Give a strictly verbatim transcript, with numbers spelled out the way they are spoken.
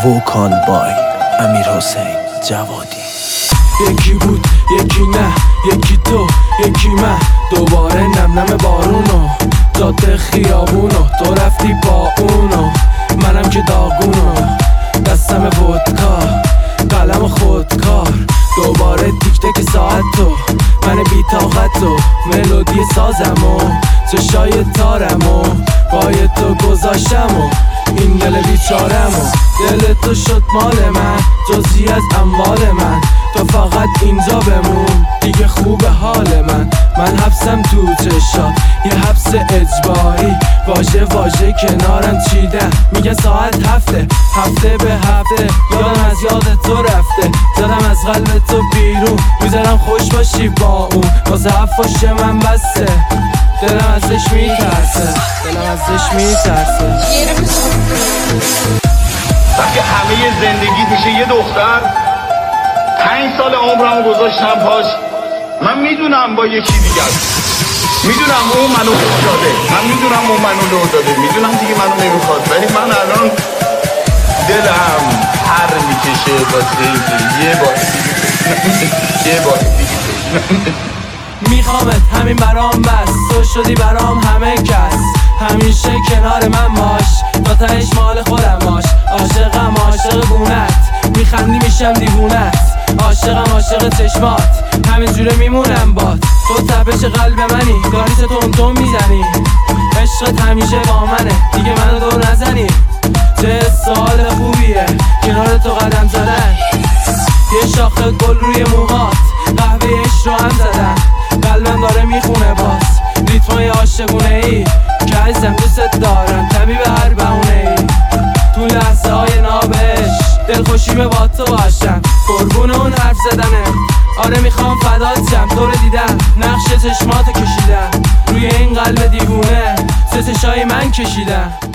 وکال بای امیر حسین جوادی. یکی بود یکی نه، یکی تو یکی من، دوباره نم نم بارونو جاده خیابونو، تو رفتی با اونو منم که داغونو، دستم ودکا قلم خودکار، دوباره تیک تک ساعت تو من بی طاقت و ملودی سازم و چشای تارم و پای تو گذاشتم و این دل بیچارم و دل تو شد مال من، جزی از اموال من، تو فقط اینجا بمون دیگه خوب حال من. من حبسم تو چشات یه حبس اجباری، واژه واژه کنارم چیدم میگه ساعت هفته، هفته به هفته یادم از یاد تو رفته، زدم از قلب تو بیرون میذارم خوش باشی با اون، واسه حفاش من بسته، دلم ازش میترسه، دلم ازش میترسه. وقتی همه زندگی میشه یه دختر، پنج سال عمرمو گذاشتم پاش، من میدونم با یکی دیگه است، میدونم اون منو لو داده، من میدونم اون منو لو داده، میدونم دیگه منو نمیخواد، ولی من الان دلم پر میکشه واسه اینکه یه بار دیگه یه بار دیگه میخوامت همین برام بس، تو شدی برام همه کس، همیشه کنار من باش، تا تهش مال خودم باش، عاشقم عاشق گونت، میخندی میشم دیوونت، عاشقم عاشق چشمات، همین جوره میمونم بات، تو تپش قلب منی، داری چه تون تون میزنی، عشقت همیشه با منه، دیگه منو دور نزنی، چه سوال خوبیه کنار تو قدم زدن، یه شاخه گل روی موهات، قهوه عشق رو هم زدن، قلبم داره میخونه باز ریتمای عاشقونه ای که عزیزم دوست دارم، طبیب هر بهونه ای، تو لحظه های نابش دلخوشی به با تو باشم، قربون اون حرف زدنه، آره میخوام فدات شم، تو رو دیدم نقش چشماتو کشیدم، روی این قلب دیوونه چه چشای من کشیدم.